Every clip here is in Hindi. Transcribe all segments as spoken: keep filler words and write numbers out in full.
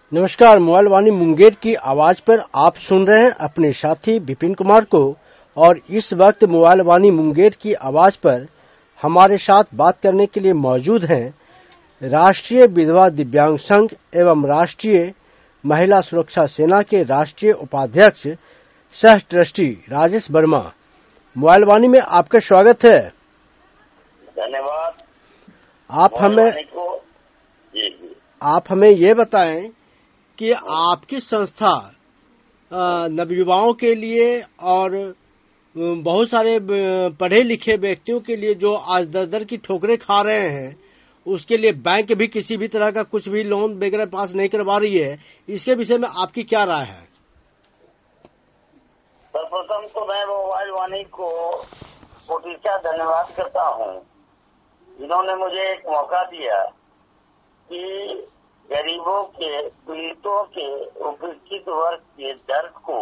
नमस्कार। मोबाइल वाणी मुंगेर की आवाज पर आप सुन रहे हैं अपने साथी विपिन कुमार को, और इस वक्त मोबाइल वाणी मुंगेर की आवाज पर हमारे साथ बात करने के लिए मौजूद हैं राष्ट्रीय विधवा दिव्यांग संघ एवं राष्ट्रीय महिला सुरक्षा सेना के राष्ट्रीय उपाध्यक्ष सह ट्रस्टी राजेश वर्मा। मोबाइल वाणी में आपका स्वागत है। धन्यवाद। आप हमें जी जी आप हमें ये बताएं कि आपकी संस्था नवयुवाओं के लिए और बहुत सारे पढ़े लिखे व्यक्तियों के लिए जो आज दर दर की ठोकरें खा रहे हैं, उसके लिए बैंक भी किसी भी तरह का कुछ भी लोन वगैरह पास नहीं करवा रही है, इसके विषय में आपकी क्या राय है? सर्वप्रथम तो मैं मोबाइल वाणी को कोटिशा धन्यवाद करता हूँ, जिन्होंने मुझे एक मौका दिया कि गरीबों के, पीड़ितों के, उपेक्षित वर्ग के दर्द को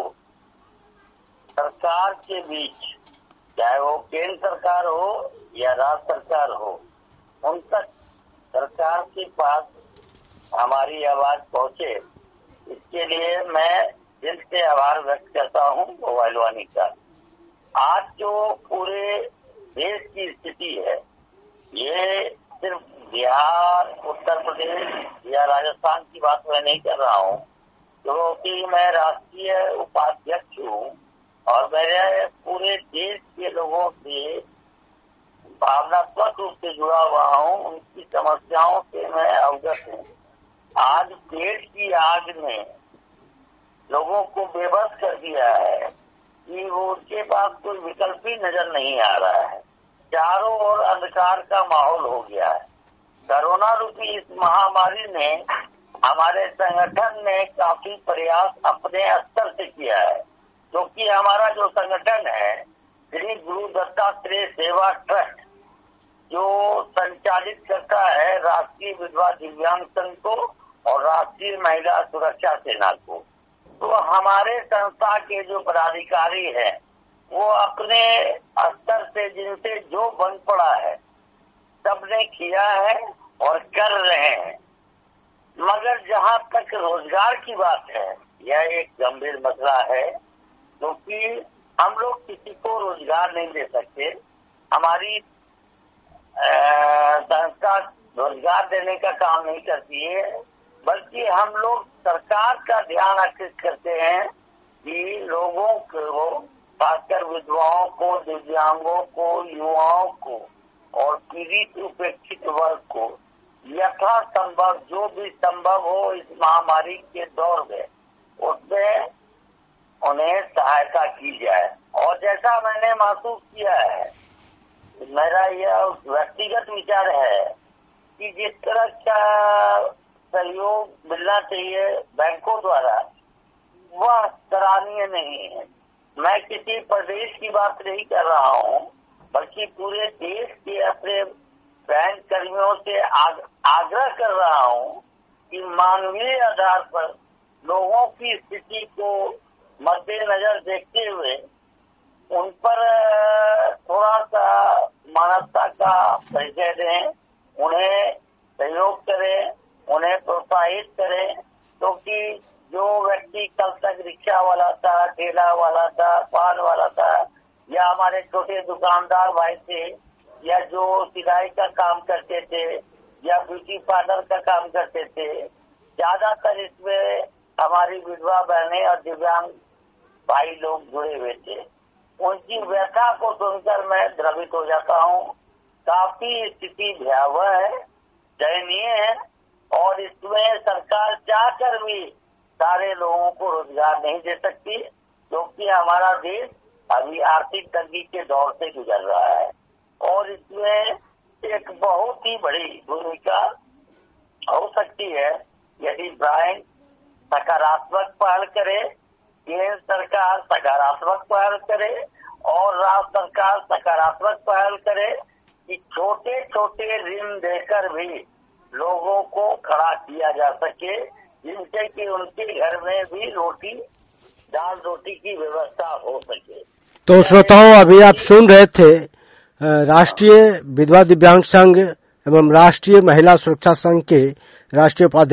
सरकार के बीच, चाहे वो केंद्र सरकार हो या राज्य सरकार हो, उन तक सरकार के पास हमारी आवाज पहुंचे, इसके लिए मैं दिल से आभार व्यक्त करता हूं मोबाइल वाणी का। आज जो पूरे देश की स्थिति है, ये सिर्फ बिहार, उत्तर प्रदेश या राजस्थान की बात मैं नहीं कर रहा हूँ, क्योंकि मैं राष्ट्रीय उपाध्यक्ष हूँ और मेरे पूरे देश के लोगों से भावनात्मक रूप से जुड़ा हुआ हूँ, उनकी समस्याओं से मैं अवगत हूँ। आज पेट की आग ने लोगों को बेबस कर दिया है कि वो उनके पास कोई विकल्प ही नजर नहीं आ रहा है। चारों ओर अंधकार का माहौल हो गया है। कोरोना रूपी इस महामारी ने, हमारे संगठन ने काफी प्रयास अपने स्तर से किया है, क्योंकि हमारा जो संगठन है श्री गुरु दत्तात्रेय सेवा ट्रस्ट, जो संचालित करता है राष्ट्रीय विधवा दिव्यांग संघ को और राष्ट्रीय महिला सुरक्षा सेना को, तो हमारे संस्था के जो पदाधिकारी हैं वो अपने स्तर से जिनसे जो बन पड़ा है सबने किया है और कर रहे हैं। मगर जहां तक रोजगार की बात है, यह एक गंभीर मसला है, क्योंकि हम लोग किसी को रोजगार नहीं दे सकते। हमारी संस्था रोजगार देने का काम नहीं करती है, बल्कि हम लोग सरकार का ध्यान आकर्षित करते हैं कि लोगों को, खासकर विधवाओं को, दिव्यांगों को, युवाओं को और पीड़ित उपेक्षित वर्ग को यथासंभव जो भी संभव हो इस महामारी के दौर में उसमें उन्हें सहायता की जाए। और जैसा मैंने महसूस किया है, मेरा यह व्यक्तिगत विचार है कि जिस तरह का सहयोग मिलना चाहिए बैंकों द्वारा, वह सराहनीय नहीं है। मैं किसी प्रदेश की बात नहीं कर रहा हूँ, बल्कि पूरे देश के अपने बैंक कर्मियों से आग, आग्रह कर रहा हूँ कि मानवीय आधार पर लोगों की स्थिति को मद्देनजर देखते हुए उन पर थोड़ा सा मानवता का परिचय दें, उन्हें सहयोग करें, उन्हें प्रोत्साहित करें, क्योंकि जो व्यक्ति कल तक रिक्शा वाला था, ठेला वाला था, पान वाला था, या हमारे छोटे दुकानदार भाई थे, या जो सिलाई का काम करते थे, या ब्यूटी पार्लर का काम करते थे, ज्यादातर इसमें हमारी विधवा बहनें और दिव्यांग भाई लोग जुड़े हुए थे। उनकी व्यथा को सुनकर मैं द्रवित हो जाता हूँ। काफी स्थिति भयावह है, दयनीय है, और इसमें सरकार चाहकर भी सारे लोगों को रोजगार नहीं दे सकती, क्योंकि हमारा देश अभी आर्थिक तंगी के दौर से गुजर रहा है। और इसमें एक बहुत ही बड़ी भूमिका हो सकती है यदि बैंक सकारात्मक पहल करे, केंद्र सरकार सकारात्मक पहल करे और राज्य सरकार सकारात्मक पहल करे कि छोटे छोटे ऋण देकर भी लोगों को खड़ा किया जा सके, जिनसे कि उनके घर में भी रोटी दाल रोटी की व्यवस्था हो सके। तो श्रोताओं, अभी आप सुन रहे थे राष्ट्रीय विधवा दिव्यांग संघ एवं राष्ट्रीय महिला सुरक्षा संघ के राष्ट्रीय उपाध्यक्ष